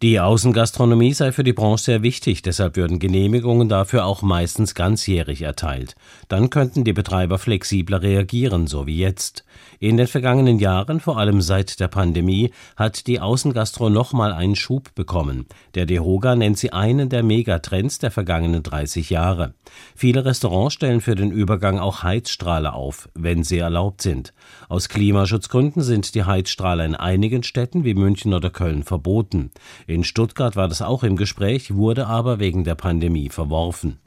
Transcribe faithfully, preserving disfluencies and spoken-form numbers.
Die Außengastronomie sei für die Branche sehr wichtig, deshalb würden Genehmigungen dafür auch meistens ganzjährig erteilt. Dann könnten die Betreiber flexibler reagieren, so wie jetzt. In den vergangenen Jahren, vor allem seit der Pandemie, hat die Außengastro nochmal einen Schub bekommen. Der DEHOGA nennt sie einen der Megatrends der vergangenen dreißig Jahre. Viele Restaurants stellen für den Übergang auch Heizstrahler auf, wenn sie erlaubt sind. Aus Klimaschutzgründen sind die Heizstrahler in einigen Städten wie München oder Köln verboten. In Stuttgart war das auch im Gespräch, wurde aber wegen der Pandemie verworfen.